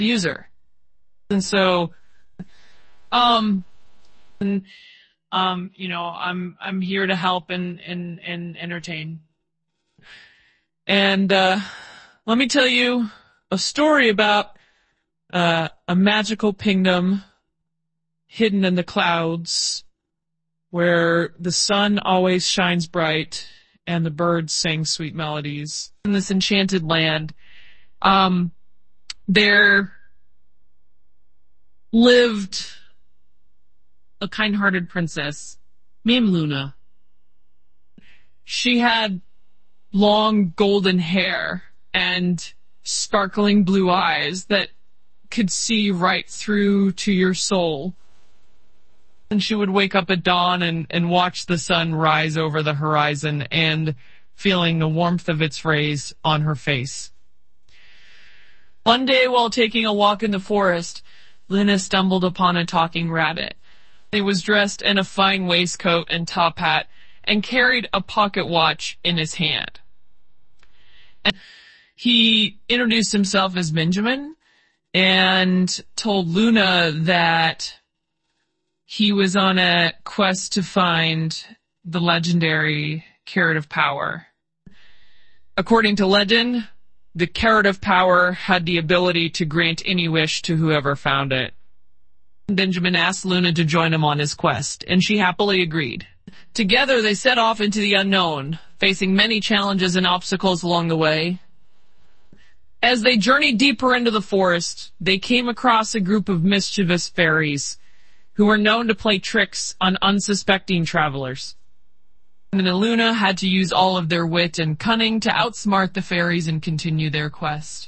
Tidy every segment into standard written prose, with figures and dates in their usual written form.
user. And so, um, and, I'm here to help and entertain. And, let me tell you a story about, a magical kingdom hidden in the clouds where the sun always shines bright and the birds sing sweet melodies. In this enchanted land, there lived a kind-hearted princess named Luna. She had long golden hair and sparkling blue eyes that could see right through to your soul. And she would wake up at dawn and watch the sun rise over the horizon and feeling the warmth of its rays on her face. One day while taking a walk in the forest, Luna stumbled upon a talking rabbit. He was dressed in a fine waistcoat and top hat and carried a pocket watch in his hand. And he introduced himself as Benjamin and told Luna that he was on a quest to find the legendary Carrot of Power. According to legend, the Carrot of Power had the ability to grant any wish to whoever found it. Benjamin asked Luna to join him on his quest, and she happily agreed. Together they set off into the unknown, facing many challenges and obstacles along the way. As they journeyed deeper into the forest, they came across a group of mischievous fairies who were known to play tricks on unsuspecting travelers. And Luna had to use all of their wit and cunning to outsmart the fairies and continue their quest.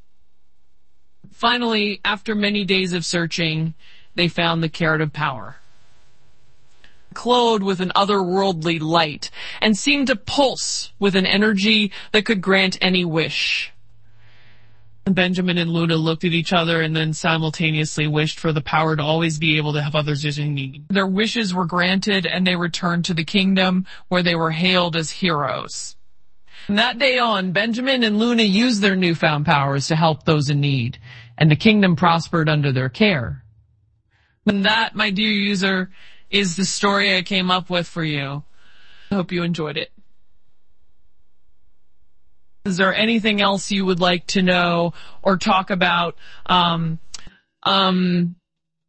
Finally, after many days of searching, they found the Carrot of Power. It glowed with an otherworldly light and seemed to pulse with an energy that could grant any wish. Benjamin and Luna looked at each other and then simultaneously wished for the power to always be able to help others in need. Their wishes were granted and they returned to the kingdom where they were hailed as heroes. From that day on, Benjamin and Luna used their newfound powers to help those in need, and the kingdom prospered under their care. And that, my dear user, is the story I came up with for you. I hope you enjoyed it. Is there anything else you would like to know or talk about?